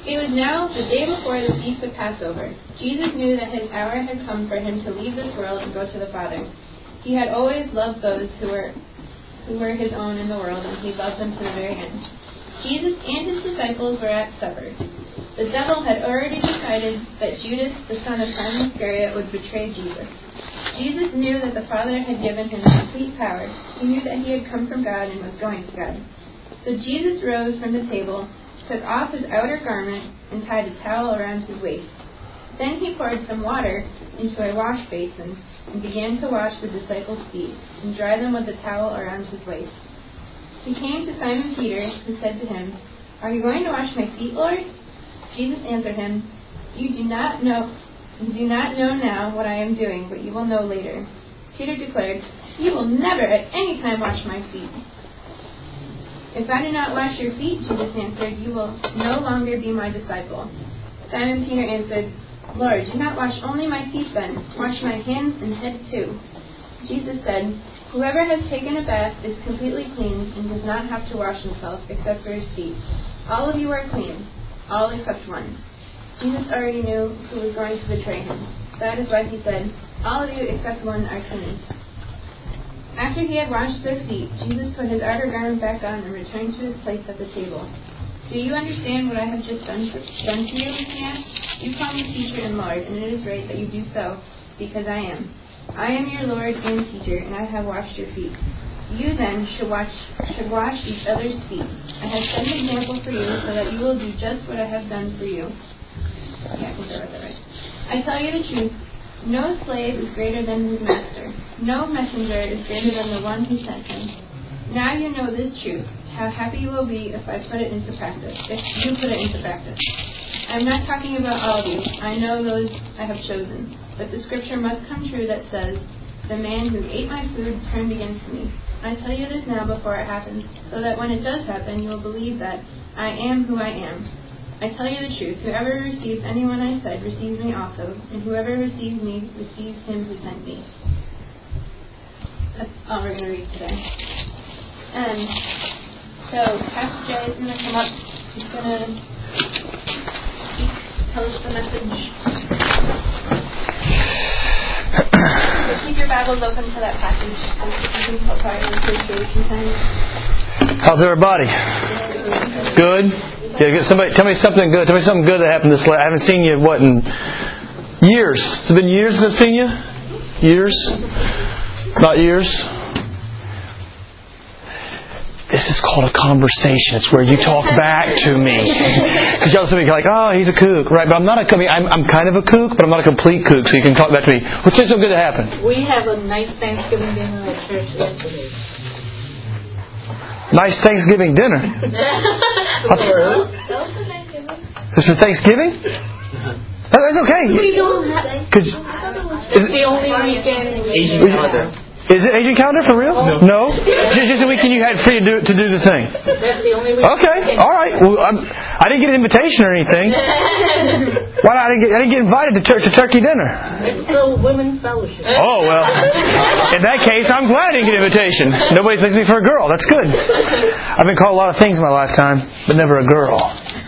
It was now the day before the feast of Passover. Jesus knew that his hour had come for him to leave this world and go to the Father. He had always loved those who were his own in the world, and he loved them to the very end. Jesus and his disciples were at supper. The devil had already decided that Judas, the son of Simon Iscariot, would betray Jesus. Jesus knew that the Father had given him complete power. He knew that he had come from God and was going to God. So Jesus rose from the table, took off his outer garment, and tied a towel around his waist. Then he poured some water into a wash basin and began to wash the disciples' feet and dry them with the towel around his waist. He came to Simon Peter, who said to him, "Are you going to wash my feet, Lord?" Jesus answered him, You do not know now what I am doing, but you will know later." Peter declared, "You will never at any time wash my feet." "If I do not wash your feet," Jesus answered, "you will no longer be my disciple." Simon Peter answered, "Lord, do not wash only my feet then. Wash my hands and head too." Jesus said, "Whoever has taken a bath is completely clean and does not have to wash himself except for his feet. All of you are clean, all except one." Jesus already knew who was going to betray him. That is why he said, "All of you except one are clean." After he had washed their feet, Jesus put his outer garment back on and returned to his place at the table. "Do you understand what I have just done to you?" he asked. "You call me teacher and Lord, and it is right that you do so, because I am. I am your Lord and teacher, and I have washed your feet. You then should wash each other's feet. I have set an example for you so that you will do just what I have done for you." Yeah, I think I read that right. "I tell you the truth, no slave is greater than his master. No messenger is greater than the one who sent him. Now you know this truth. How happy you will be if you put it into practice. I am not talking about all of you. I know those I have chosen. But the scripture must come true that says, 'The man who ate my food turned against me.' I tell you this now before it happens, so that when it does happen, you will believe that I am who I am. I tell you the truth, whoever receives anyone I said receives me also, and whoever receives me receives him who sent me." That's all we're going to read today. So Pastor Jay is going to come up. He's going to tell us the message. So keep your Bibles open to that passage. You can put part in appreciation time. How's everybody? Good? Yeah, somebody tell me something good. Tell me something good that happened this last. I haven't seen you in years. It's been years since I've seen you. Years, not years. This is called a conversation. It's where you talk back to me. Because y'all listen to me like, "Oh, he's a kook," right? But I'm not I'm kind of a kook, but I'm not a complete kook. So you can talk back to me. What's so good that happened? We have a nice Thanksgiving dinner at church yesterday. Nice Thanksgiving dinner. This is Thanksgiving? That's okay. We don't have. It's the only weekend. Asian calendar. Is it Asian calendar for real? No. Just a weekend you had free to do the thing. That's the only weekend. Okay. All right. Well, I didn't get an invitation or anything. Why not? I didn't get invited to turkey dinner. It's the women's fellowship. Oh well. In that case, I'm glad I didn't get an invitation. Nobody thinks me for a girl. That's good. I've been called a lot of things in my lifetime, but never a girl.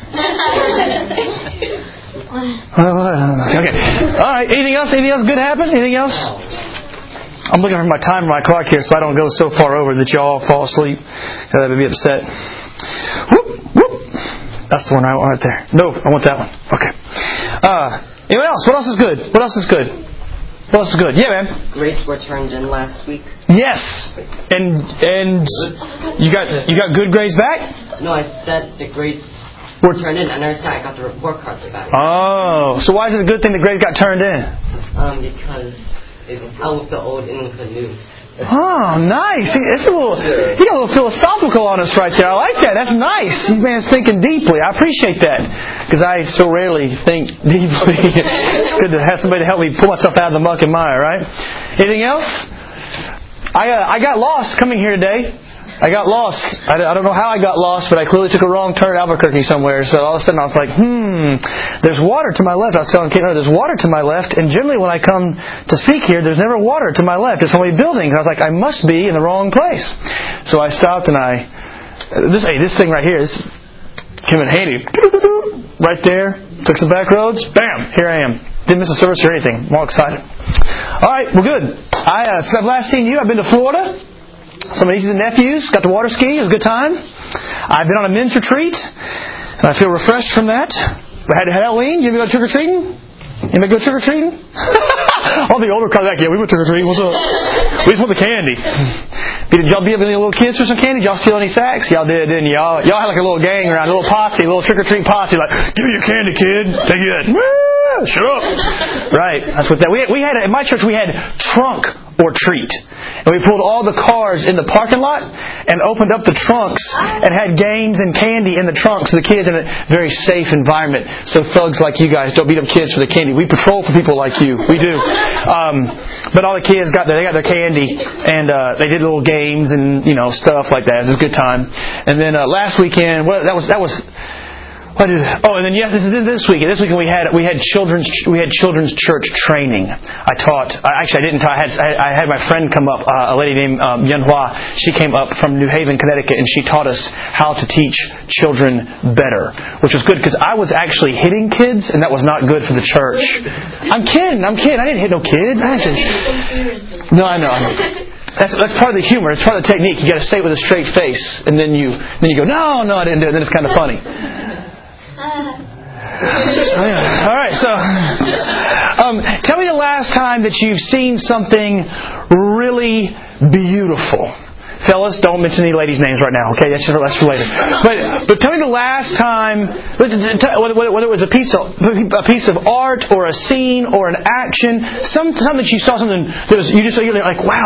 Okay. All right. Anything else? Anything else good happen? Anything else? I'm looking for my timer, my clock here, so I don't go so far over that you all fall asleep. That would be upset. Whoop, whoop. That's the one I want right there. No, I want that one. Okay. Anyone else? What else is good? What else is good? What else is good? Yeah, man. Grades were turned in last week. Yes. And you got good grades back? No, I said the grades were turned in, and I said I got the report cards back. Oh, so why is it a good thing the grades got turned in? Because it was out with the old England news. Oh, nice. It's he got a little philosophical on us right there. I like that. That's nice. This man's thinking deeply. I appreciate that. Because I so rarely think deeply. It's good to have somebody to help me pull myself out of the muck and mire, right? Anything else? I got lost coming here today. I got lost. I don't know how I got lost, but I clearly took a wrong turn at Albuquerque somewhere. So all of a sudden I was like, there's water to my left. I was telling Kate, there's water to my left. And generally when I come to speak here, there's never water to my left. It's only buildings. I was like, I must be in the wrong place. So I stopped and this thing right here came in handy. right there. Took some back roads. Bam! Here I am. Didn't miss a service or anything. I'm all excited. All right, well, good. Since I've last seen you, I've been to Florida. Some nieces and nephews. Got to water ski. It was a good time. I've been on a men's retreat, and I feel refreshed from that. We had Halloween. Did you go trick-or-treating? Anybody go trick-or-treating? All the older crowd back, yeah, we went trick-or-treating. What's up? We just want the candy. Did y'all be up any little kids for some candy? Did y'all steal any sacks? Y'all did, didn't you? Y'all had like a little gang around, a little posse, a little trick-or-treat posse. Like, give me your candy, kid. Take it. Woo! Shut up. Right. That's what that. We had in my church. We had trunk or treat, and we pulled all the cars in the parking lot and opened up the trunks and had games and candy in the trunks for the kids in a very safe environment. So thugs like you guys don't beat up kids for the candy. We patrol for people like you. We do. But all the kids got their candy, and they did little games and stuff like that. It was a good time. And then last weekend, that was. And then this weekend. This weekend we had children's church training. I had my friend come up, a lady named Yun Hua. She came up from New Haven, Connecticut, and she taught us how to teach children better, which was good because I was actually hitting kids, and that was not good for the church. I'm kidding. I didn't hit no kid. No, I know. That's part of the humor. It's part of the technique. You got to say it with a straight face, and then you go, no, I didn't do it. And then it's kind of funny. All right, so tell me the last time that you've seen something really beautiful. Fellas, don't mention any ladies' names right now, okay? That's for later. But tell me the last time, whether it was a piece of art or a scene or an action, something that you saw something that was you're like, wow,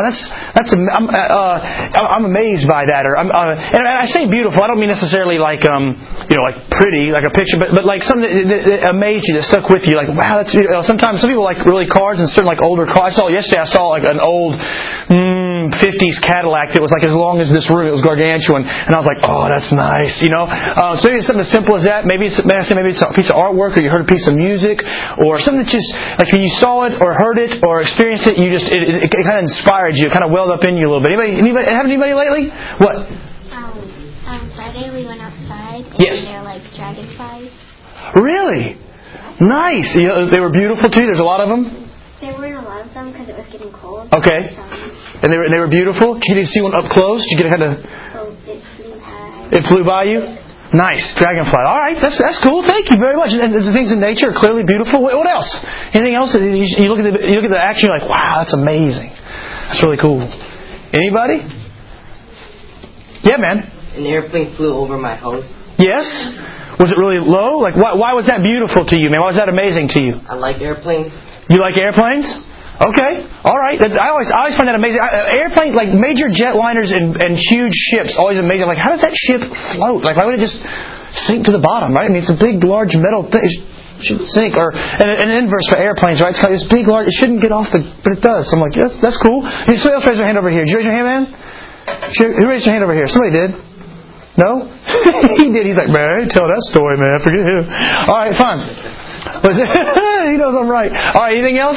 I'm amazed by that, or and I say beautiful. I don't mean necessarily like like pretty, like a picture, but like something that amazed you, that stuck with you. Like, wow, that's sometimes some people like really cars and certain like older cars. Yesterday I saw like an old 50s Cadillac that was like as long as this room. It was gargantuan, and I was like, "Oh, that's nice," So maybe it's something as simple as that. Maybe it's a piece of artwork, or you heard a piece of music, or something that just like when you saw it, or heard it, or experienced it, it kind of inspired you. It kind of welled up in you a little bit. Anybody lately? What? Friday we went outside. Yes. And they're like dragonflies. Really? Nice. They were beautiful too. There's a lot of them. There weren't a lot of them because it was getting cold. Okay. And they were beautiful. Can you see one up close? Did you get a kind of? Oh, it flew high. It flew by you. Nice, dragonfly. All right, that's cool. Thank you very much. And the things in nature are clearly beautiful. What else? Anything else? You look at the action. You're like, wow, that's amazing. That's really cool. Anybody? Yeah, man. An airplane flew over my house. Yes. Was it really low? Like, why was that beautiful to you, man? Why was that amazing to you? I like airplanes. You like airplanes? Okay, all right. I always find that amazing. Airplanes, like major jetliners and huge ships, always amazing. Like, how does that ship float? Like, why would it just sink to the bottom? Right? I mean, it's a big, large metal thing. It should sink. Or an inverse for airplanes, right? It's kind of this big, large. It shouldn't get off but it does. So I'm like, yes, that's cool. Somebody else raise their hand over here. Did you raise your hand, man? Who raised your hand over here? Somebody did. No? He did. He's like, man, I didn't tell that story, man. Forget him. All right, fine. He knows I'm right. All right, anything else?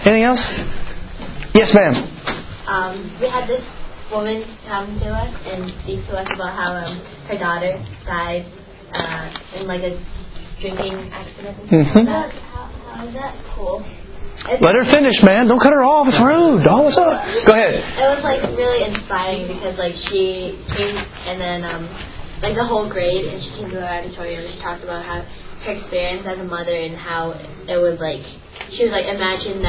Yes, ma'am. We had this woman come to us and speak to us about how her daughter died in like a drinking accident. Mm-hmm. How is that cool? Let her finish, man. Don't cut her off. It's rude. Oh, what's up? Go ahead. It was like really inspiring because like she came and then like the whole grade and she came to our auditorium and she talked about how her experience as a mother and how it was like she was like imagine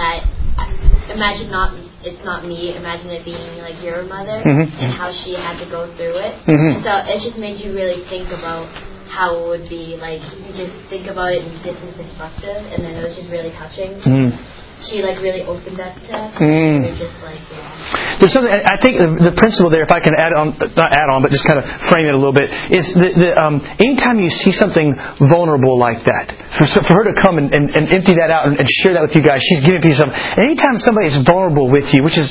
it's not me, imagine it being like your mother, and how she had to go through it. And so it just made you really think about how it would be like you just think about it in different perspective, and then it was just really touching. She like really opened up to us. And we were just like, yeah. There's something. I think the principle there, if I can not add on, but just kind of frame it a little bit, is anytime you see something vulnerable like that, for her to come and empty that out and share that with you guys, she's giving you something. Anytime somebody is vulnerable with you, which is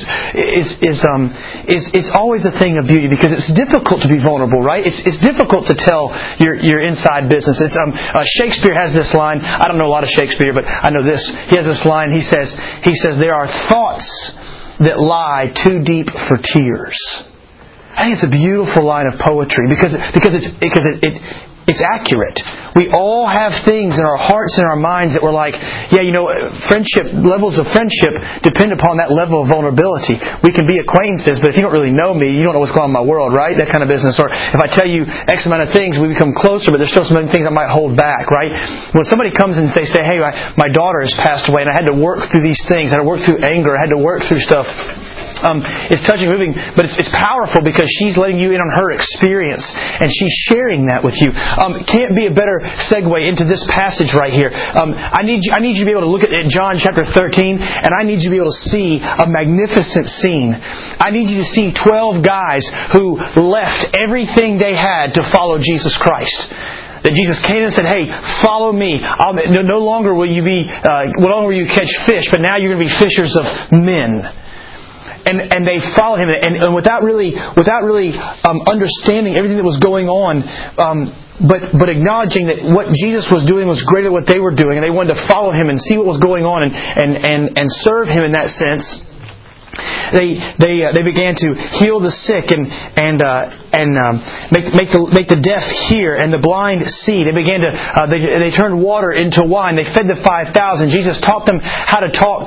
always a thing of beauty because it's difficult to be vulnerable, right? It's difficult to tell your inside business. Shakespeare has this line. I don't know a lot of Shakespeare, but I know this. He has this line. He says, there are thoughts that lie too deep for tears. I think it's a beautiful line of poetry because it's accurate. We all have things in our hearts and our minds that we're like, friendship, levels of friendship depend upon that level of vulnerability. We can be acquaintances, but if you don't really know me, you don't know what's going on in my world, right? That kind of business. Or if I tell you X amount of things, we become closer, but there's still some things I might hold back, right? When somebody comes and say, hey, my daughter has passed away, and I had to work through these things. I had to work through anger. I had to work through stuff. It's touching, moving, but it's powerful because she's letting you in on her experience, and she's sharing that with you. Can't be a better segue into this passage right here. I need you to be able to look at John chapter 13, and I need you to be able to see a magnificent scene. I need you to see 12 guys who left everything they had to follow Jesus Christ. That Jesus came and said, "Hey, follow me. No longer will you catch fish, but now you're going to be fishers of men." And they followed Him, and without really understanding everything that was going on, but acknowledging that what Jesus was doing was greater than what they were doing, and they wanted to follow Him and see what was going on and serve Him in that sense. They began to heal the sick and make the deaf hear and the blind see. They began to they turned water into wine. They fed the 5,000. Jesus taught them how to talk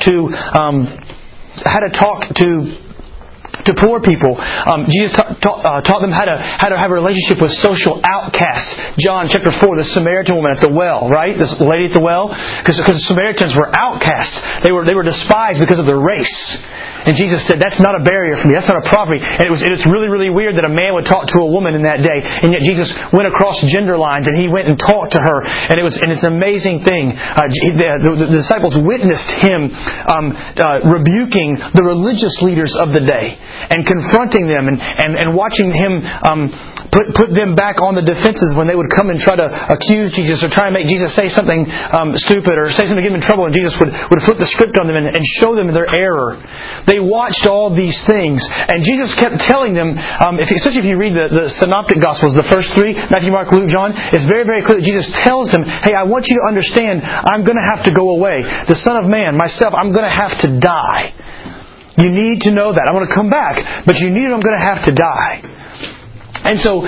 to poor people. Jesus taught them how to have a relationship with social outcasts. John chapter 4, the Samaritan woman at the well, right? This lady at the well, because the Samaritans were outcasts. They were despised because of their race. And Jesus said, "That's not a barrier for me. That's not a problem." And it's really, really weird that a man would talk to a woman in that day, and yet Jesus went across gender lines and He went and talked to her. And it's an amazing thing. The disciples witnessed Him rebuking the religious leaders of the day and confronting them and watching Him put them back on the defenses when they would come and try to accuse Jesus or try to make Jesus say something stupid or say something to get him in trouble, and Jesus would flip the script on them and show them their error. They watched all these things, and Jesus kept telling them, especially if you read the Synoptic Gospels, the first three, Matthew, Mark, Luke, John, it's very, very clear that Jesus tells them, "Hey, I want you to understand, I'm going to have to go away. The Son of Man, myself, I'm going to have to die. You need to know that. I'm going to come back, but you need to know I'm going to have to die." And so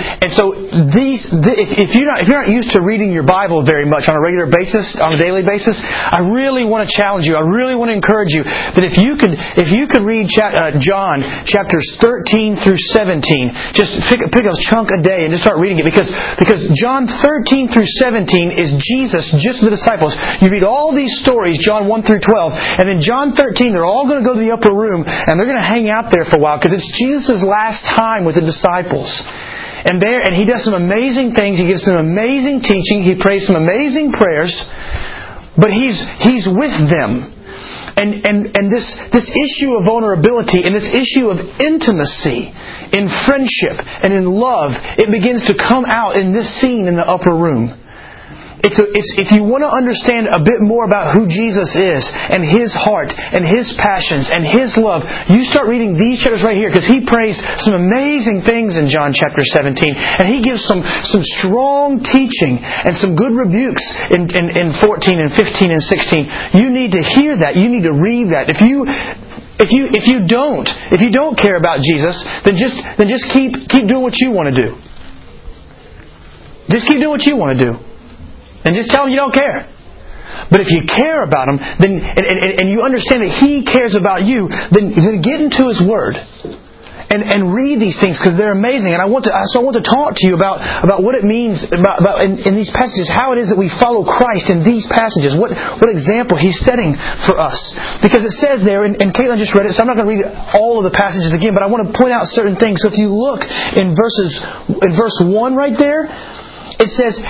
if you're not used to reading your Bible very much on a regular basis, on a daily basis, I really want to challenge you. I really want to encourage you that if you could read John chapters 13 through 17, just pick a chunk a day and just start reading it, because John 13 through 17 is Jesus just the disciples. You read all these stories, John 1 through 12, and then John 13, they're all going to go to the upper room and they're going to hang out there for a while because it's Jesus' last time with the disciples. And He does some amazing things. He gives some amazing teaching. He prays some amazing prayers. But He's with them. And this issue of vulnerability and this issue of intimacy in friendship and in love, it begins to come out in this scene in the upper room. If you want to understand a bit more about who Jesus is and His heart and His passions and His love, you start reading these chapters right here, because He prays some amazing things in John chapter 17, and He gives some strong teaching and some good rebukes in 14 and 15 and 16. You need to hear that. You need to read that. If you don't care about Jesus, then just keep doing what you want to do. Just keep doing what you want to do. And just tell Him you don't care. But if you care about Him, then and you understand that He cares about you, then get into His Word and read these things, because they're amazing. And I want to talk to you about what it means about in these passages, how it is that we follow Christ in these passages, what example He's setting for us. Because it says there, and Caitlin just read it, so I'm not going to read all of the passages again, but I want to point out certain things. So if you look in verse 1 right there, it says,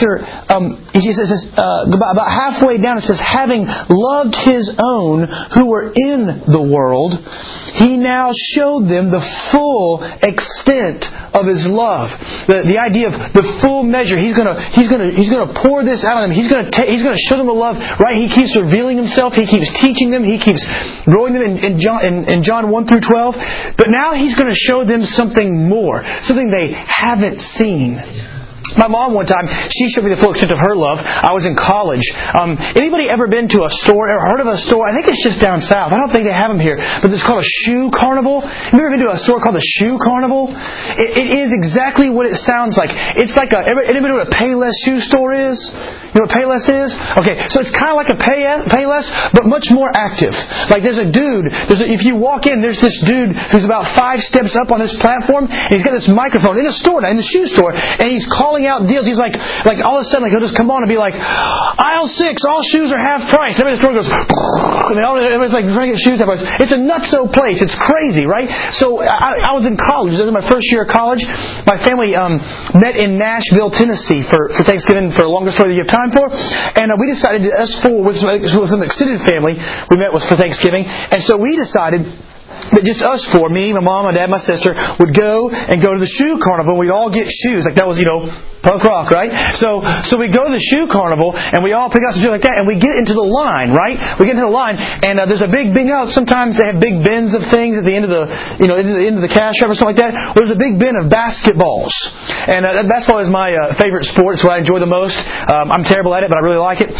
about halfway down, it says, "Having loved His own who were in the world, He now showed them the full extent of His love." The idea of the full measure. He's going to pour this out on them. He's going to show them the love. Right? He keeps revealing Himself. He keeps teaching them. He keeps growing them in John 1 through 12. But now He's going to show them something more, something they haven't seen. My mom one time, she showed me the full extent of her love. I was in college. Anybody ever been to a store or heard of a store? I think it's just down south. I don't think they have them here. But it's called a shoe carnival. Have you ever been to a store called the Shoe Carnival? It is exactly what it sounds like. It's like anybody know what a Payless shoe store is? You know what Payless is? Okay, so it's kind of like a Payless, but much more active. Like there's a dude, if you walk in, there's this dude who's about 5 steps up on this platform, and he's got this microphone in a store now, in the shoe store, and he's calling out deals. He's like all of a sudden, he'll just come on and be like, aisle 6, all shoes are half price. Everybody in the store goes, and everybody's like trying to get shoes half price. It's a nutso place. It's crazy, right? So I was in college. This was my first year of college. My family met in Nashville, Tennessee for Thanksgiving, for the longest story that you have time for. And we decided, us four, with some extended family, we met with for Thanksgiving. And so we decided that just us four, me, my mom, my dad, my sister, would go to the shoe carnival. We'd all get shoes. Like that was, punk rock, right? So we go to the shoe carnival and we all pick out some shoes like that, and we get into the line, right? We get into the line, and there's a big out. Sometimes they have big bins of things at the end of the, end of the cash wrap or something like that. Well, there's a big bin of basketballs, and basketball is my favorite sport. It's what I enjoy the most. I'm terrible at it, but I really like it.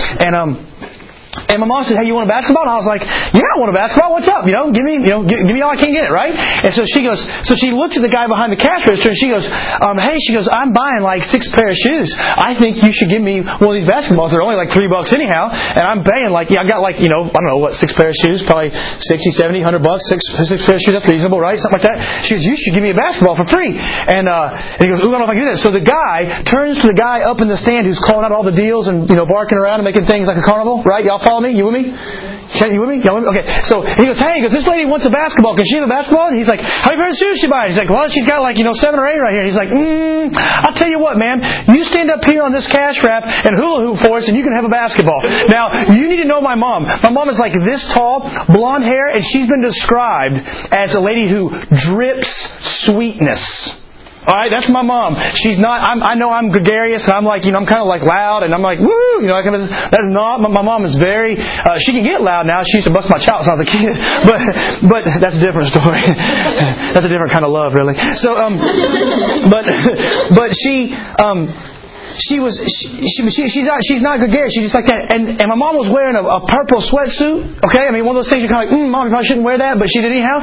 And my mom said, "Hey, you want a basketball?" And I was like, "Yeah, I want a basketball. What's up? Give me all I can get it, right?" And so she goes, she looked at the guy behind the cash register and she goes, "Hey," she goes, "I'm buying like 6 pair of shoes. I think you should give me one of these basketballs. They're only like $3 anyhow, and I'm paying I got I don't know what, 6 pair of shoes, probably 60, 70, $100. Six pair of shoes, that's reasonable, right? Something like that." She goes, "You should give me a basketball for free." And he goes, "Ooh, I don't know if I can do that." So the guy turns to the guy up in the stand who's calling out all the deals and barking around and making things like a carnival, right? Y'all follow me? You with me? You with me? Okay. So he goes, "Hey," "this lady wants a basketball. Can she have a basketball?" And he's like, "How many pairs of shoes she buys?" He's like, "Well, she's got 7 or 8 right here." He's like, "I'll tell you what, man. You stand up here on this cash wrap and hula hoop for us, and you can have a basketball." Now, you need to know my mom. My mom is like this tall, blonde hair, and she's been described as a lady who drips sweetness. Alright, that's my mom. She's not, I know I'm gregarious, and I'm I'm kind of loud, and I'm woo, that's not, my mom is very, she can get loud now. She used to bust my chops when I was a kid, but that's a different story. That's a different kind of love, really. So, but she's not gregarious. She's just like that. And my mom was wearing a purple sweatsuit. Okay, one of those things you're kind of Mom, you probably shouldn't wear that, but she did anyhow.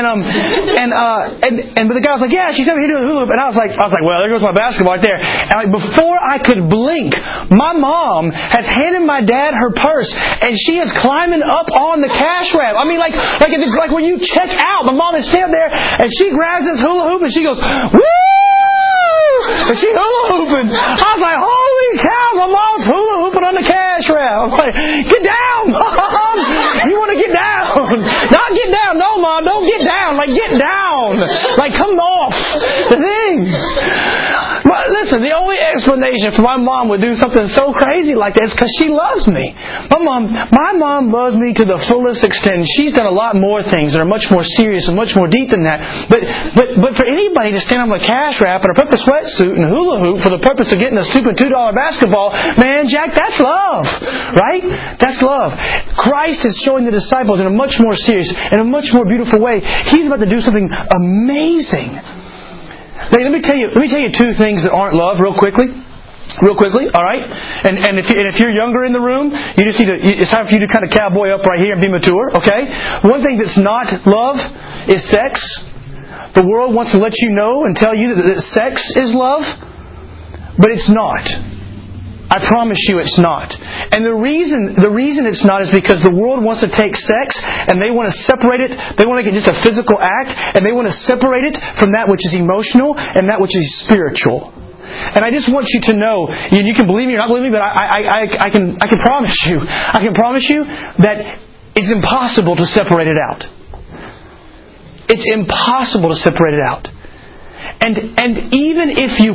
But the guy was like, "Yeah, she's over here doing hula hoop." And I was like, "Well, there goes my basketball right there." And before I could blink, my mom has handed my dad her purse, and she is climbing up on the cash wrap. Like when you check out, my mom is sitting there, and she grabs this hula hoop, and she goes, "Woo!" And she hula hooping. I was like, "Holy cow, my mom's hula hooping on the cash wrap." I was like, "Get down, Mom! You want to get down? Not get down. No, Mom, don't get down. Get down. Come off the thing." But listen, the only explanation for my mom would do something so crazy like that is because she loves me. My mom loves me to the fullest extent. She's done a lot more things that are much more serious and much more deep than that. But for anybody to stand on the cash wrap in a purple sweatsuit and hula hoop for the purpose of getting a stupid $2 basketball, man, Jack, that's love, right? That's love. Christ is showing the disciples in a much more serious, in a much more beautiful way. He's about to do something amazing. Now, let me tell you 2 things that aren't love, real quickly. All right. And if you're younger in the room, it's time for you to kind of cowboy up right here and be mature. Okay. One thing that's not love is sex. The world wants to let you know and tell you that sex is love, but it's not. I promise you it's not. And the reason it's not is because the world wants to take sex and they want to separate it. They want to make it just a physical act, and they want to separate it from that which is emotional and that which is spiritual. And I just want you to know, you can believe me or not believe me, but I can promise you. I can promise you that it's impossible to separate it out. It's impossible to separate it out. And even if you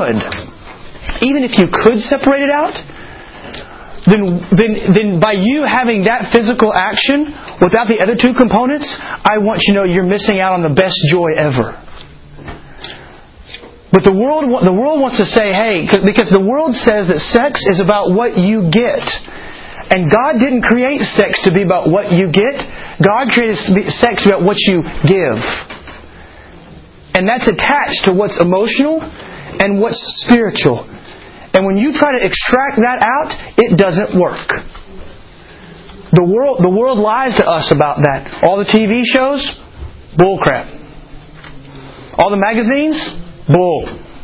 could separate it out, then by you having that physical action without the other 2 components, I want you to know you're missing out on the best joy ever. But the world wants to say, hey, because the world says that sex is about what you get. And God didn't create sex to be about what you get. God created sex about what you give. And that's attached to what's emotional and what's spiritual. And when you try to extract that out, it doesn't work. The world lies to us about that. All the TV shows, bull crap. All the magazines, bull.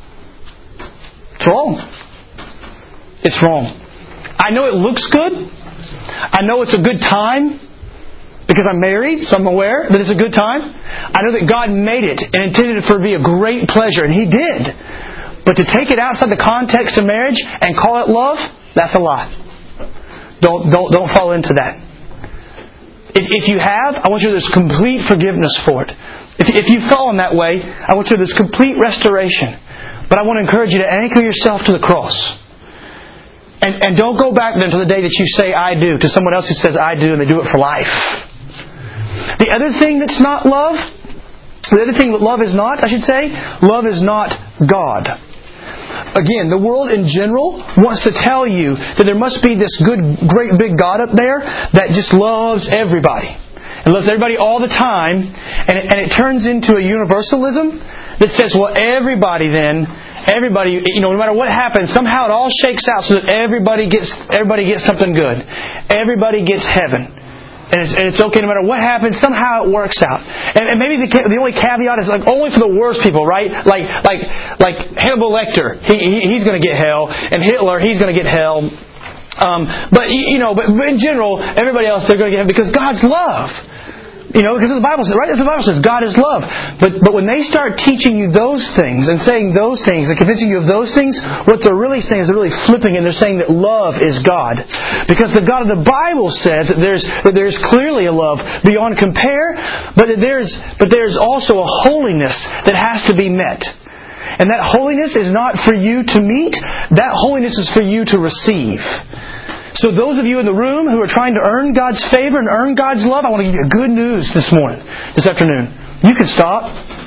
It's wrong. It's wrong. I know it looks good. I know it's a good time because I'm married, so I'm aware that it's a good time. I know that God made it and intended it for it to be a great pleasure, and He did. But to take it outside the context of marriage and call it love, that's a lie. Don't fall into that. If you have, I want you to there's complete forgiveness for it. If you've fallen that way, I want you to there's complete restoration. But I want to encourage you to anchor yourself to the cross. And don't go back then to the day that you say I do to someone else who says I do and they do it for life. The other thing that's not love, the other thing that love is not, I should say, love is not God. Again, the world in general wants to tell you that there must be this good, great big God up there that just loves everybody. And loves everybody all the time. And it turns into a universalism that says, well, everybody, no matter what happens, somehow it all shakes out so that everybody gets something good. Everybody gets heaven. And it's okay no matter what happens, somehow it works out. And maybe the only caveat is like only for the worst people, right? Like Hannibal Lecter, he's going to get hell, and Hitler, he's going to get hell. But in general, everybody else, they're going to get heaven because God's love. Because the Bible says, right? The Bible says God is love. But when they start teaching you those things and saying those things and convincing you of those things, what they're really saying is they're really flipping and they're saying that love is God. Because the God of the Bible says that there's clearly a love beyond compare, but there's also a holiness that has to be met. And that holiness is not for you to meet. That holiness is for you to receive. So those of you in the room who are trying to earn God's favor and earn God's love, I want to give you good news this afternoon. You can stop.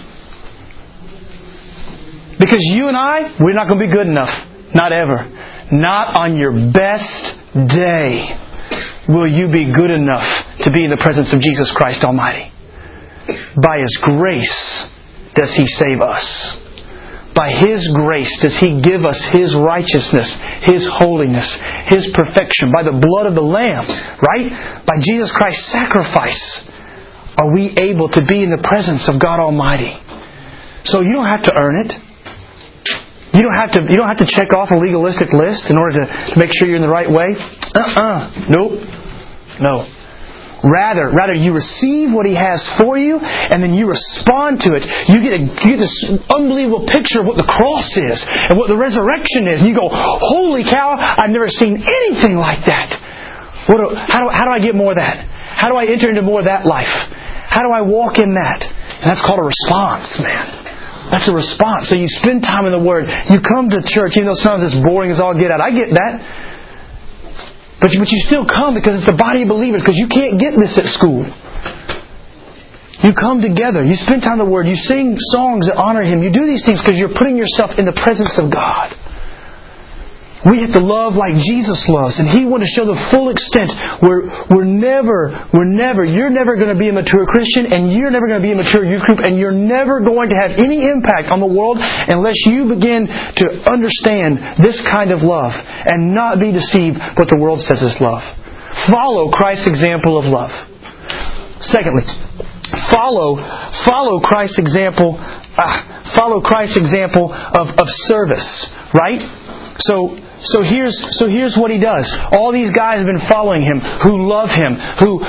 Because you and we're not going to be good enough. Not ever. Not on your best day will you be good enough to be in the presence of Jesus Christ Almighty. By His grace does He save us. By His grace does He give us His righteousness, His holiness, His perfection. By the blood of the Lamb, right? By Jesus Christ's sacrifice are we able to be in the presence of God Almighty. So you don't have to earn it. You don't have to check off a legalistic list in order to make sure you're in the right way. Nope. No. Rather, you receive what He has for you, and then you respond to it. You get this unbelievable picture of what the cross is and what the resurrection is. And you go, "Holy cow! I've never seen anything like that." How do I get more of that? How do I enter into more of that life? How do I walk in that? And that's called a response, man. That's a response. So you spend time in the Word. You come to church, even though sometimes it's boring as all get out. I get that. But you still come because it's the body of believers, because you can't get this at school. You come together. You spend time in the Word. You sing songs that honor Him. You do these things because you're putting yourself in the presence of God. We have to love like Jesus loves. And He wanted to show the full extent where you're never going to be a mature Christian, and you're never going to be a mature youth group, and you're never going to have any impact on the world unless you begin to understand this kind of love and not be deceived what the world says is love. Follow Christ's example of love. Secondly, follow Christ's example. Follow Christ's example of service. Right? So here's what He does. All these guys have been following Him, who love Him, who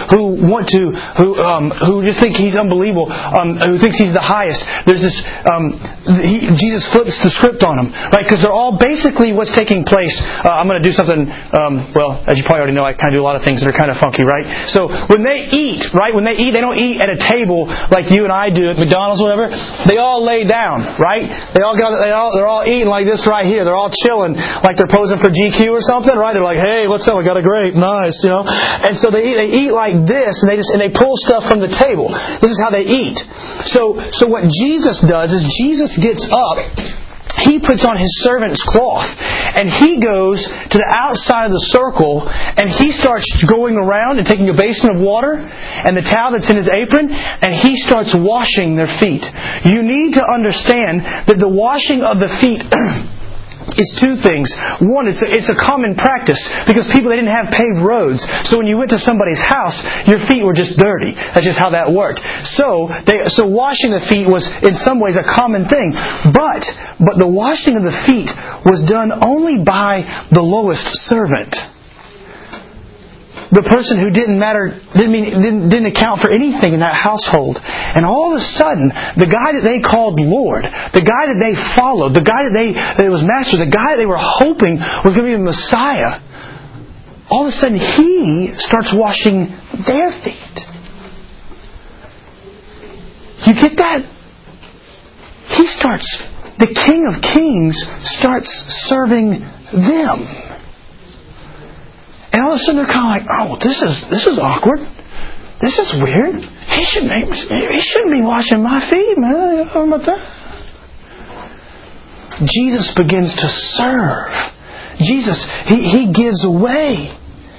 just think He's unbelievable, who thinks He's the highest. There's this Jesus flips the script on them, right? Because they're all basically what's taking place. I'm going to do something. As you probably already know, I kind of do a lot of things that are kind of funky, right? So when they eat, right? When they eat, they don't eat at a table like you and I do at McDonald's or whatever. They all lay down, right? They're all eating like this right here. They're all chilling like they're posing for GQ or something, right? They're like, "Hey, what's up? I got a grape, nice," And so they eat like this, and they pull stuff from the table. This is how they eat. So what Jesus does is Jesus gets up. He puts on His servant's cloth, and He goes to the outside of the circle, and He starts going around and taking a basin of water and the towel that's in His apron, and He starts washing their feet. You need to understand that the washing of the feet is two things. One, it's a common practice because they didn't have paved roads. So when you went to somebody's house, your feet were just dirty. That's just how that worked. So washing the feet was in some ways a common thing. But the washing of the feet was done only by the lowest servant. The person who didn't account for anything in that household. And all of a sudden, the guy that they called Lord, the guy that they followed, the guy that was Master, the guy that they were hoping was going to be the Messiah, all of a sudden he starts washing their feet. You get that? The King of Kings starts serving them. And all of a sudden they're kind of like, oh, this is awkward. This is weird. He shouldn't be washing my feet, man. I don't know about that. Jesus begins to serve. Jesus, He gives away.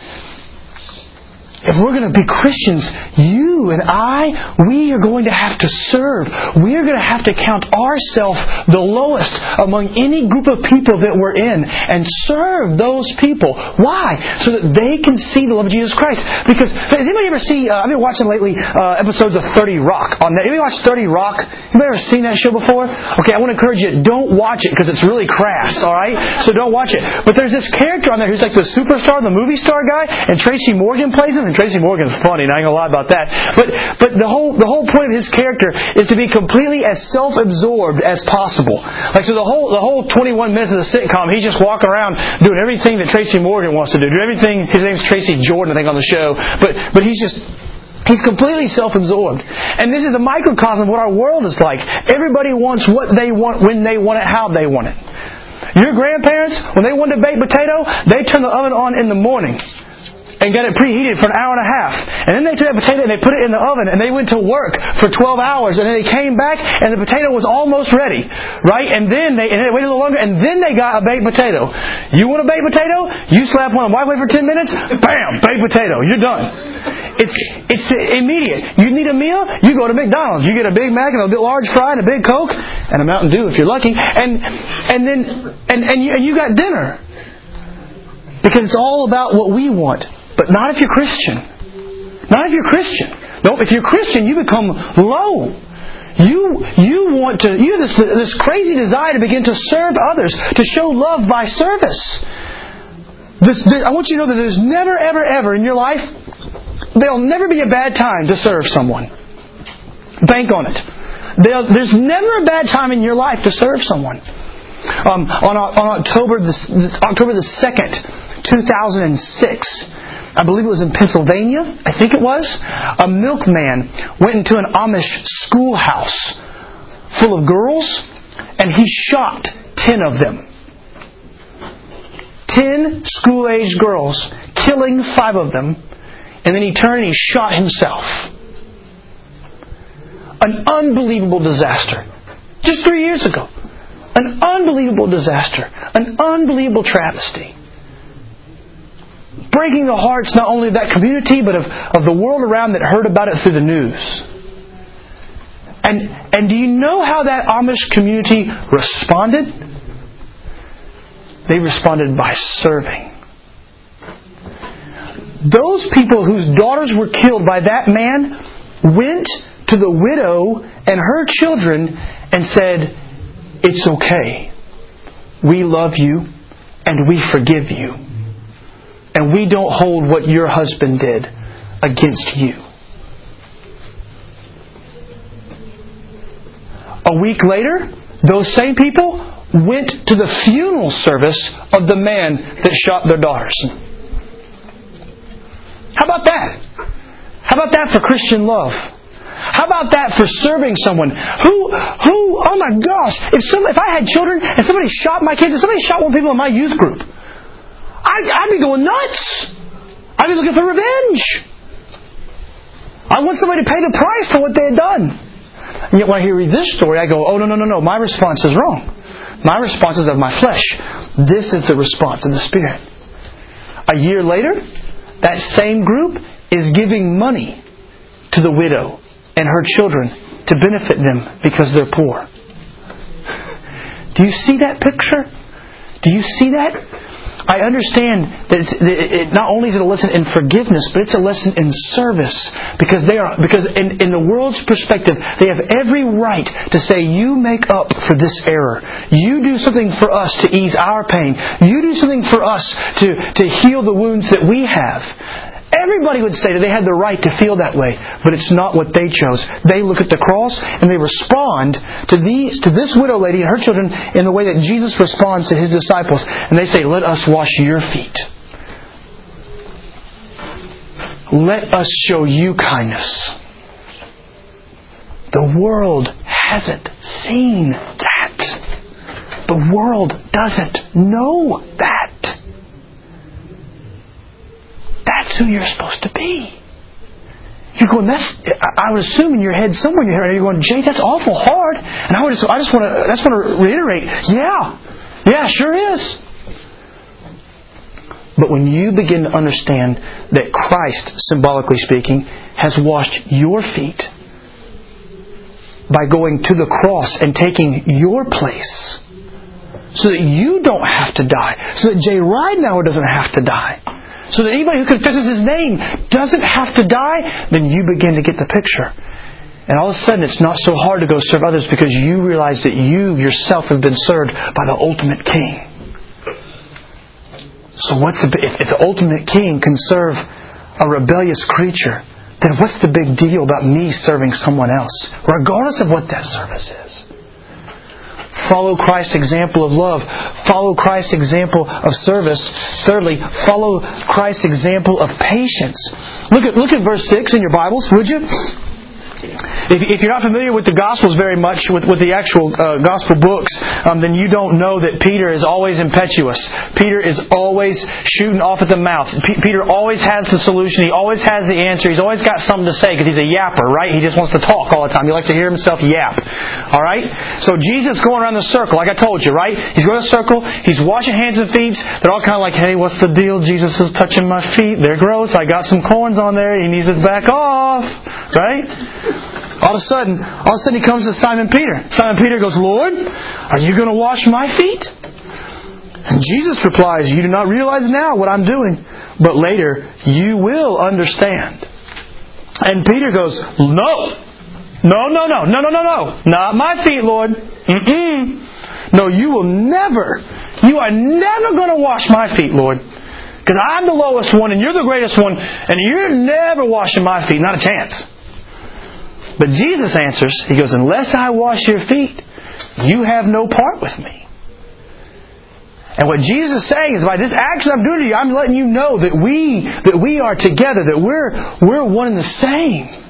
If we're going to be Christians, you and we are going to have to serve. We are going to have to count ourselves the lowest among any group of people that we're in and serve those people. Why? So that they can see the love of Jesus Christ. Because, has anybody ever seen, I've been watching lately episodes of 30 Rock. Anybody watch 30 Rock? Anybody ever seen that show before? Okay, I want to encourage you, don't watch it because it's really crass, alright? So don't watch it. But there's this character on there who's like the superstar, the movie star guy, and Tracy Morgan plays him. And Tracy Morgan's funny, and I ain't gonna lie about that. But the whole point of his character is to be completely as self-absorbed as possible. Like, so the whole 21 minutes of the sitcom, he's just walking around doing everything that Tracy Morgan wants to do. Everything. His name's Tracy Jordan, I think, on the show. But he's completely self-absorbed. And this is a microcosm of what our world is like. Everybody wants what they want, when they want it, how they want it. Your grandparents, when they wanted a baked potato, they turned the oven on in the morning and got it preheated for an hour and a half. And then they took that potato and they put it in the oven and they went to work for 12 hours and then they came back and the potato was almost ready. Right? And then they waited a little longer and then they got a baked potato. You want a baked potato? You slap one on the microwave for 10 minutes, bam, baked potato. You're done. It's immediate. You need a meal? You go to McDonald's. You get a Big Mac and a large fry and a big Coke and a Mountain Dew if you're lucky. And you got dinner. Because it's all about what we want. But not if you're Christian. Not if you're Christian. No, if you're Christian, you become low. You have this crazy desire to begin to serve others, to show love by service. I want you to know that there's never, ever, ever in your life, there'll never be a bad time to serve someone. Bank on it. There's never a bad time in your life to serve someone. On October the 2nd, 2006, I believe it was in Pennsylvania, I think it was, a milkman went into an Amish schoolhouse full of girls and he shot 10 of them. 10 school-aged girls, killing 5 of them, and then he turned and he shot himself. An unbelievable disaster. Just 3 years ago. An unbelievable disaster. An unbelievable travesty. Breaking the hearts not only of that community, but of the world around that heard about it through the news. And do you know how that Amish community responded? They responded by serving. Those people whose daughters were killed by that man went to the widow and her children and said, "It's okay. We love you and we forgive you. And we don't hold what your husband did against you." A week later, those same people went to the funeral service of the man that shot their daughters. How about that? How about that for Christian love? How about that for serving someone who oh my gosh, if I had children and somebody shot my kids, if somebody shot one of the people in my youth group, I'd be going nuts. I'd be looking for revenge. I want somebody to pay the price for what they had done. And yet when I read this story, I go, oh, no. My response is wrong. My response is of my flesh. This is the response of the Spirit. A year later, that same group is giving money to the widow and her children to benefit them because they're poor. Do you see that picture? Do you see that? I understand that not only is it a lesson in forgiveness, but it's a lesson in service. Because in the world's perspective, they have every right to say, you make up for this error. You do something for us to ease our pain. You do something for us to heal the wounds that we have. Everybody would say that they had the right to feel that way, but it's not what they chose. They look at the cross and they respond to this widow lady and her children in the way that Jesus responds to His disciples. And they say, let us wash your feet. Let us show you kindness. The world hasn't seen that. The world doesn't know that. That's who you're supposed to be. You're going, I would assume in your head, somewhere in your head, you're going, Jay, that's awful hard. And I just want to reiterate, yeah, sure is. But when you begin to understand that Christ, symbolically speaking, has washed your feet by going to the cross and taking your place, so that you don't have to die, so that Jay Ridenauer doesn't have to die, so that anybody who confesses His name doesn't have to die, then you begin to get the picture. And all of a sudden it's not so hard to go serve others because you realize that you yourself have been served by the ultimate King. So if the ultimate King can serve a rebellious creature, then what's the big deal about me serving someone else, regardless of what that service is? Follow Christ's example of love. Follow Christ's example of service. Thirdly, follow Christ's example of patience. Look at verse 6 in your Bibles, would you? If you're not familiar with the Gospels very much, with the actual Gospel books, then you don't know that Peter is always impetuous. Peter is always shooting off at the mouth. Peter always has the solution. He always has the answer. He's always got something to say because he's a yapper, right? He just wants to talk all the time. He likes to hear himself yap. Alright? So Jesus going around the circle, like I told you, right? He's going to the circle. He's washing hands and feet. They're all kind of like, hey, what's the deal? Jesus is touching my feet. They're gross. I got some corns on there. He needs to back off. Right? All of a sudden he comes to Simon Peter. Simon Peter goes, Lord, are you going to wash my feet? And Jesus replies, you do not realize now what I'm doing, but later you will understand. And Peter goes, No, not my feet, Lord. No, you are never going to wash my feet, Lord. Because I'm the lowest one and you're the greatest one, and you're never washing my feet. Not a chance. But Jesus answers, He goes, unless I wash your feet, you have no part with me. And what Jesus is saying is, by this action I'm doing to you, I'm letting you know that we are together, that we're one and the same.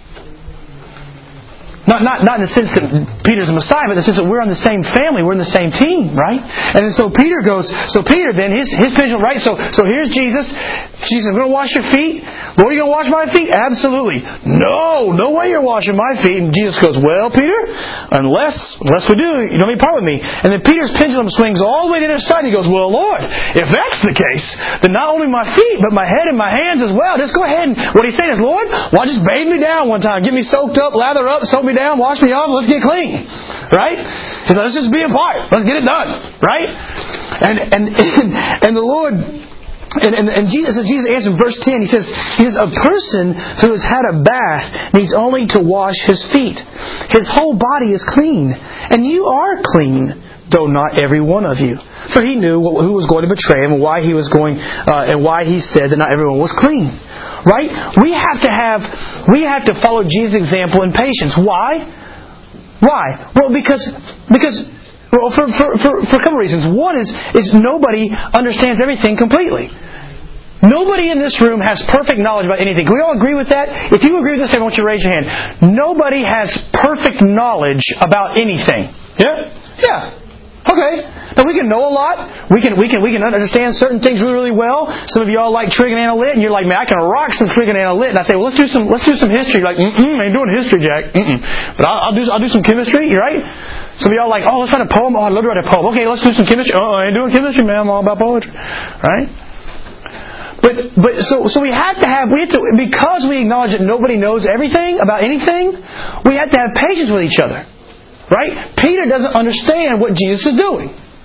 Not in the sense that Peter's a Messiah, but in the sense that we're on the same family, we're in the same team, right? And so Peter then, his pendulum, right? So here's Jesus. Jesus, I'm going to wash your feet. Lord, are you going to wash my feet? Absolutely. No way you're washing my feet. And Jesus goes, well, Peter, unless we do, you don't have any part with me. And then Peter's pendulum swings all the way to the other side. And he goes, well, Lord, if that's the case, then not only my feet, but my head and my hands as well. Just go ahead and, what he's saying is, Lord, why just bathe me down one time? Get me soaked up, lather up, soak me down, wash me off, let's get clean. Right? He said, let's just be a part. Let's get it done. Right? And the Lord... And Jesus answers in verse 10, He says, a person who has had a bath needs only to wash his feet. His whole body is clean. And you are clean, though not every one of you. For He knew who was going to betray Him and why He was going, and why He said that not everyone was clean. Right? We have to follow Jesus' example in patience. Why? Well, because for a couple of reasons. One is nobody understands everything completely. Nobody in this room has perfect knowledge about anything. Can we all agree with that? If you agree with this, I want you to raise your hand. Nobody has perfect knowledge about anything. Yeah. Okay. Now we can know a lot. We can understand certain things really, really well. Some of you all like trig and analytic, and you're like, man, I can rock some trig and analytic. And I say, well, let's do some history. You're like, I ain't doing history, Jack. But I'll do some chemistry. You're right. Some of y'all are like, oh, let's write a poem. Oh, I'd love to write a poem. Okay, let's do some chemistry. Oh, I ain't doing chemistry, man. I'm all about poetry. Right? But we have to because we acknowledge that nobody knows everything about anything, we have to have patience with each other. Right? Peter doesn't understand what Jesus is doing.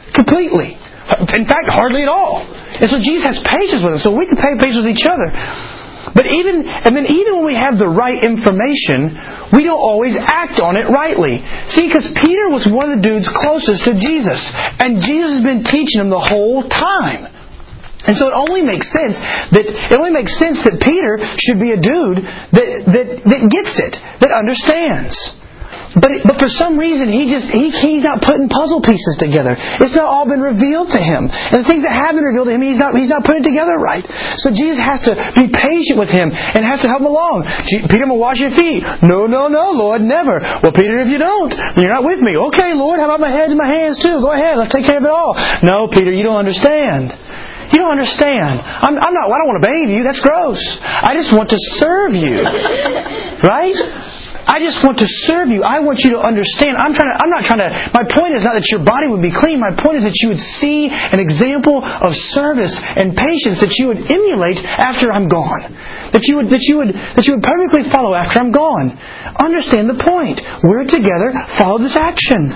completely. In fact, hardly at all. And so Jesus has patience with them. So we can have patience with each other. But even when we have the right information, we don't always act on it rightly. See, because Peter was one of the dudes closest to Jesus. And Jesus has been teaching him the whole time. And so it only makes sense that Peter should be a dude that gets it, that understands. But for some reason he's not putting puzzle pieces together. It's not all been revealed to him. And the things that have been revealed to him, he's not putting it together right. So Jesus has to be patient with him and has to help him along. Peter, I'm going to wash your feet. No, Lord, never. Well, Peter, if you don't, then you're not with me. Okay, Lord, how about my head and my hands too? Go ahead, let's take care of it all. No, Peter, you don't understand. You don't understand. I don't want to bathe you. That's gross. I just want to serve you. Right? I just want to serve you. I want you to understand. My point is not that your body would be clean. My point is that you would see an example of service and patience that you would emulate after I'm gone. That you would perfectly follow after I'm gone. Understand the point. We're together. Follow this action.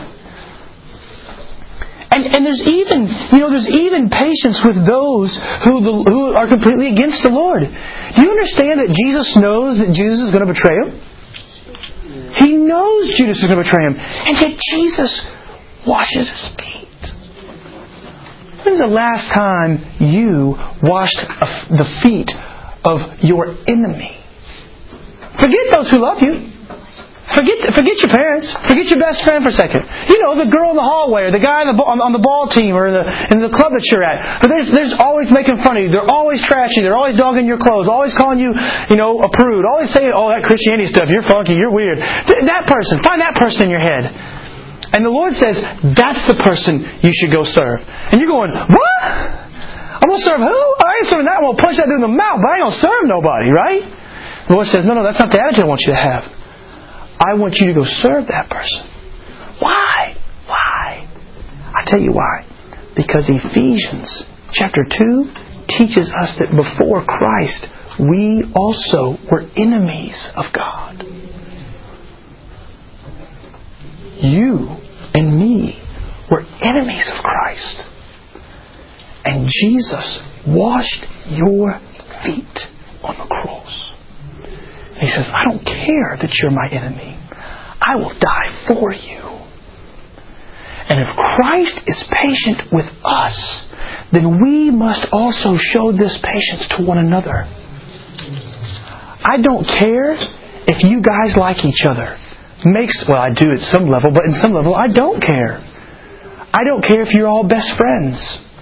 And there's even patience with those who are completely against the Lord. Do you understand that Jesus knows that Judas is going to betray him? He knows Judas is going to betray him. And yet Jesus washes his feet. When's the last time you washed the feet of your enemy? Forget those who love you. Forget your parents. Forget your best friend for a second. You know, the girl in the hallway or the guy on the ball team or in the club that you're at. But there's always making fun of you. They're always trashing you. They're always dogging your clothes. Always calling you, a prude. Always saying, oh, that Christianity stuff. You're funky. You're weird. That person. Find that person in your head. And the Lord says, that's the person you should go serve. And you're going, what? I'm going to serve who? I ain't serving that. I'm going to punch that dude in the mouth, but I ain't going to serve nobody, right? The Lord says, no, that's not the attitude I want you to have. I want you to go serve that person. Why? I tell you why. Because Ephesians chapter 2 teaches us that before Christ, we also were enemies of God. You and me were enemies of Christ. And Jesus washed your feet on the cross. He says, I don't care that you're my enemy. I will die for you. And if Christ is patient with us, then we must also show this patience to one another. I don't care if you guys like each other. I do at some level, but in some level I don't care. I don't care if you're all best friends.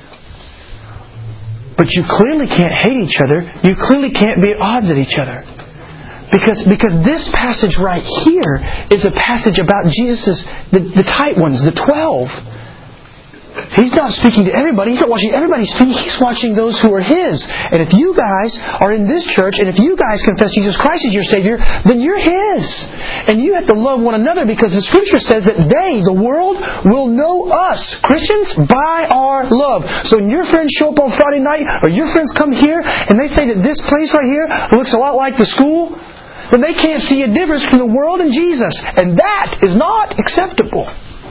But you clearly can't hate each other. You clearly can't be at odds with each other. Because this passage right here is a passage about the tight ones, the 12. He's not speaking to everybody. He's not watching everybody's feet. He's watching those who are His. And if you guys are in this church, and if you guys confess Jesus Christ as your Savior, then you're His. And you have to love one another because the Scripture says that the world, will know us, Christians, by our love. So when your friends show up on Friday night, or your friends come here, and they say that this place right here looks a lot like the school, then they can't see a difference between the world and Jesus. And that is not acceptable.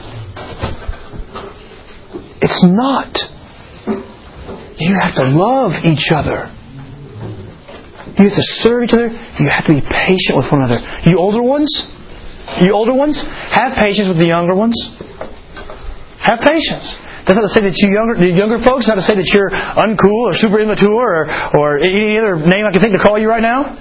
It's not. You have to love each other. You have to serve each other. You have to be patient with one another. You older ones, have patience with the younger ones. Have patience. That's not to say that the younger folks, not to say that you're uncool or super immature or any other name I can think to call you right now.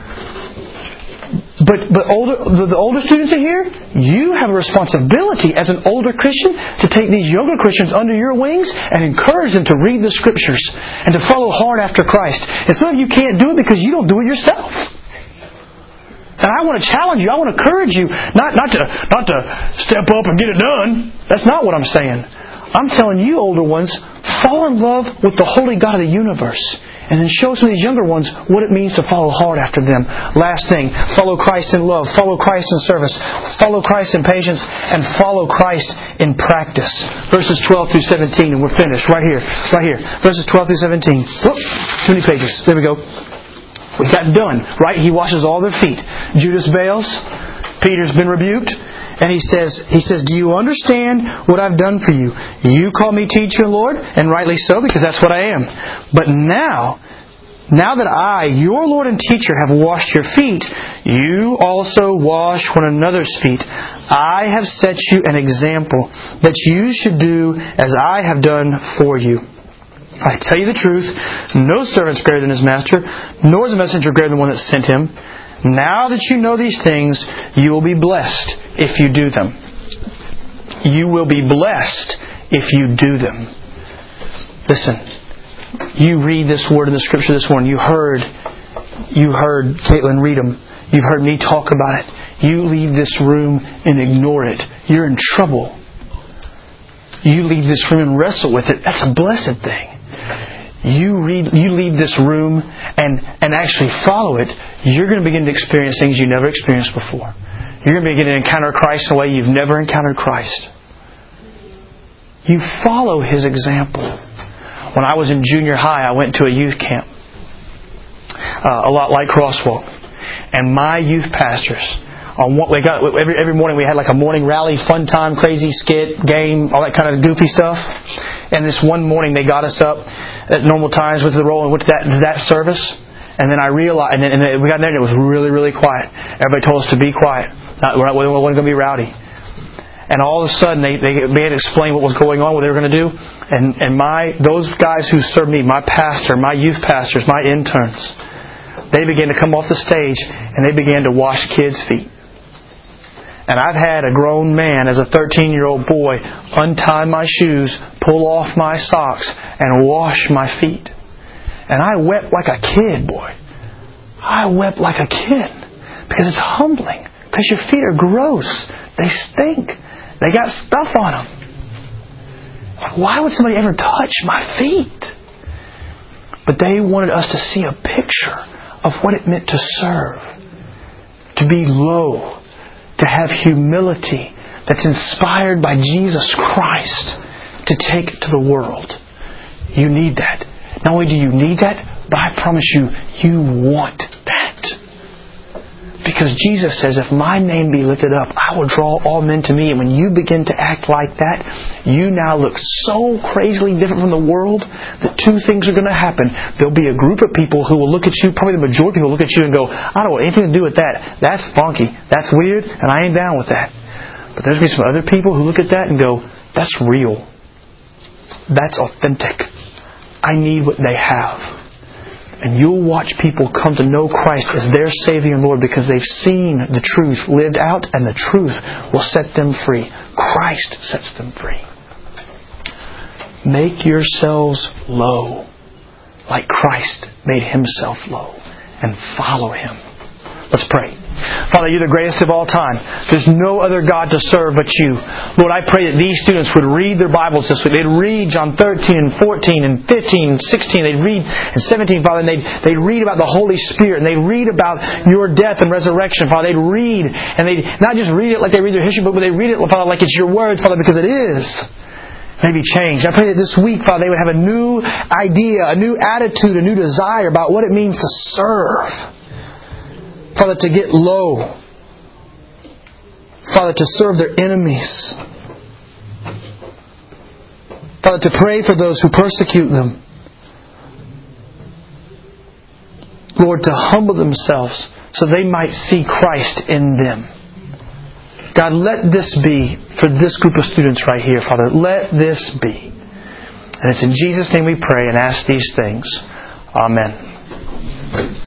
But the older students in here, you have a responsibility as an older Christian to take these younger Christians under your wings and encourage them to read the Scriptures and to follow hard after Christ. And some of you can't do it because you don't do it yourself. And I want to challenge you. I want to encourage you not to step up and get it done. That's not what I'm saying. I'm telling you, older ones, fall in love with the holy God of the universe. And then show some of these younger ones what it means to follow hard after them. Last thing, follow Christ in love, follow Christ in service, follow Christ in patience, and follow Christ in practice. Verses 12 through 17, and we're finished. Right here. Verses 12 through 17. Whoop, too many pages. There we go. We got done. Right? He washes all their feet. Judas bails. Peter's been rebuked, and he says, do you understand what I've done for you? You call me teacher and Lord, and rightly so, because that's what I am. But now that I, your Lord and teacher, have washed your feet, you also wash one another's feet. I have set you an example that you should do as I have done for you. I tell you the truth, no servant is greater than his master, nor is a messenger greater than the one that sent him. Now that you know these things, you will be blessed if you do them. You will be blessed if you do them. Listen, you read this word in the Scripture this morning. You heard Caitlin read them. You've heard me talk about it. You leave this room and ignore it. You're in trouble. You leave this room and wrestle with it. That's a blessed thing. You leave this room and actually follow it, you're going to begin to experience things you never experienced before. You're going to begin to encounter Christ in a way you've never encountered Christ. You follow His example. When I was in junior high, I went to a youth camp, a lot like Crosswalk, and my youth pastors, every morning we had like a morning rally, fun time, crazy skit, game, all that kind of goofy stuff. And this one morning they got us up at normal times, went to the roll and went to that service. And then I realized, and we got in there and it was really, really quiet. Everybody told us to be quiet. We weren't going to be rowdy. And all of a sudden they began to explain what was going on, what they were going to do. And those guys who served me, my pastor, my youth pastors, my interns, they began to come off the stage and they began to wash kids' feet. And I've had a grown man, as a 13-year-old boy, untie my shoes, pull off my socks, and wash my feet. And I wept like a kid, boy. I wept like a kid. Because it's humbling. Because your feet are gross. They stink. They got stuff on them. Why would somebody ever touch my feet? But they wanted us to see a picture of what it meant to serve. To be low. To have humility that's inspired by Jesus Christ to take to the world. You need that. Not only do you need that, but I promise you, you want that. Because Jesus says, if my name be lifted up, I will draw all men to me. And when you begin to act like that, you now look so crazily different from the world that two things are going to happen. There'll be a group of people who will look at you, probably the majority of people will look at you and go, I don't want anything to do with that. That's funky. That's weird, and I ain't down with that. But there's going to be some other people who look at that and go, that's real. That's authentic. I need what they have. And you'll watch people come to know Christ as their Savior and Lord because they've seen the truth lived out, and the truth will set them free. Christ sets them free. Make yourselves low like Christ made Himself low, and follow Him. Let's pray. Father, You're the greatest of all time. There's no other God to serve but You. Lord, I pray that these students would read their Bibles this week. They'd read John 13 and 14 and 15 and 16. They'd read and 17, Father, and they'd read about the Holy Spirit, and they'd read about Your death and resurrection, Father. They'd read, and they'd not just read it like they read their history book, but they read it, Father, like it's Your words, Father, because it is. Maybe change. I pray that this week, Father, they would have a new idea, a new attitude, a new desire about what it means to serve. Father, to get low. Father, to serve their enemies. Father, to pray for those who persecute them. Lord, to humble themselves so they might see Christ in them. God, let this be for this group of students right here, Father. Let this be. And it's in Jesus' name we pray and ask these things. Amen.